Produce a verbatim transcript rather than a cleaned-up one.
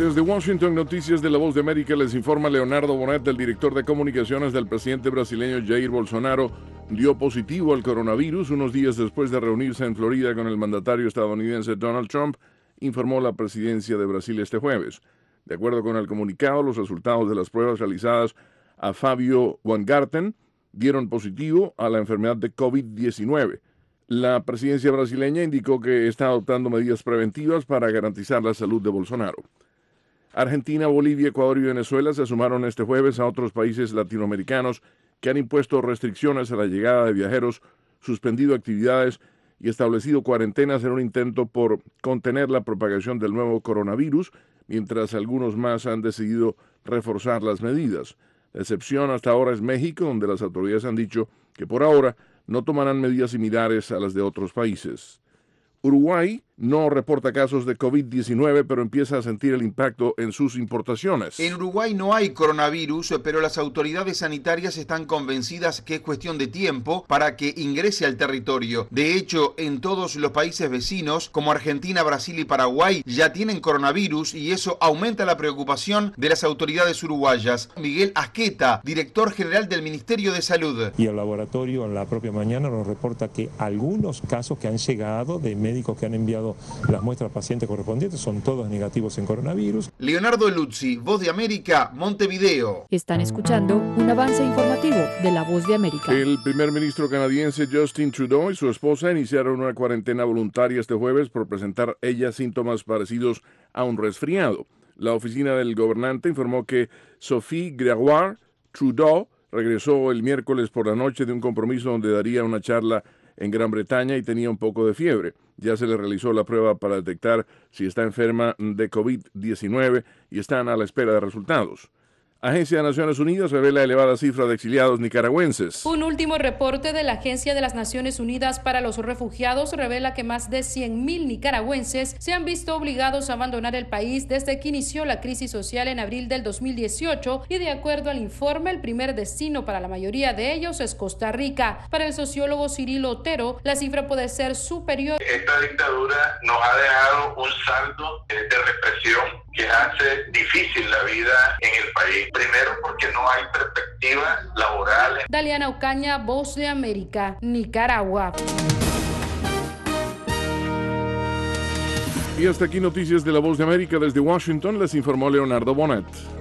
Desde Washington, Noticias de la Voz de América, les informa Leonardo Bonet. El director de comunicaciones del presidente brasileño Jair Bolsonaro dio positivo al coronavirus unos días después de reunirse en Florida con el mandatario estadounidense Donald Trump, informó la presidencia de Brasil este jueves. De acuerdo con el comunicado, los resultados de las pruebas realizadas a Fabio Weingarten dieron positivo a la enfermedad de COVID diecinueve. La presidencia brasileña indicó que está adoptando medidas preventivas para garantizar la salud de Bolsonaro. Argentina, Bolivia, Ecuador y Venezuela se sumaron este jueves a otros países latinoamericanos que han impuesto restricciones a la llegada de viajeros, suspendido actividades y establecido cuarentenas en un intento por contener la propagación del nuevo coronavirus, mientras algunos más han decidido reforzar las medidas. La excepción hasta ahora es México, donde las autoridades han dicho que por ahora no tomarán medidas similares a las de otros países. Uruguay no reporta casos de COVID diecinueve, pero empieza a sentir el impacto en sus importaciones. En Uruguay no hay coronavirus, pero las autoridades sanitarias están convencidas que es cuestión de tiempo para que ingrese al territorio. De hecho, en todos los países vecinos, como Argentina, Brasil y Paraguay, ya tienen coronavirus y eso aumenta la preocupación de las autoridades uruguayas. Miguel Asqueta, director general del Ministerio de Salud. Y el laboratorio en la propia mañana nos reporta que algunos casos que han llegado de médicos que han enviado las muestras al paciente correspondientes son todos negativos en coronavirus. Leonardo Luzzi, Voz de América, Montevideo. Están escuchando un avance informativo de la Voz de América. El primer ministro canadiense Justin Trudeau y su esposa iniciaron una cuarentena voluntaria este jueves por presentar ella síntomas parecidos a un resfriado. La oficina del gobernante informó que Sophie Gregoire Trudeau regresó el miércoles por la noche de un compromiso donde daría una charla en Gran Bretaña y tenía un poco de fiebre. Ya se le realizó la prueba para detectar si está enferma de COVID diecinueve y están a la espera de resultados. Agencia de Naciones Unidas revela elevada cifra de exiliados nicaragüenses. Un último reporte de la Agencia de las Naciones Unidas para los Refugiados revela que más de cien mil nicaragüenses se han visto obligados a abandonar el país desde que inició la crisis social en abril del dos mil dieciocho y de acuerdo al informe, el primer destino para la mayoría de ellos es Costa Rica. Para el sociólogo Cirilo Otero, la cifra puede ser superior. Esta dictadura nos ha dejado un saldo de represión que hace difícil la vida en el país. Primero porque no hay perspectivas laborales. Daliana Ocaña, Voz de América, Nicaragua. Y hasta aquí Noticias de la Voz de América. Desde Washington les informó Leonardo Bonet.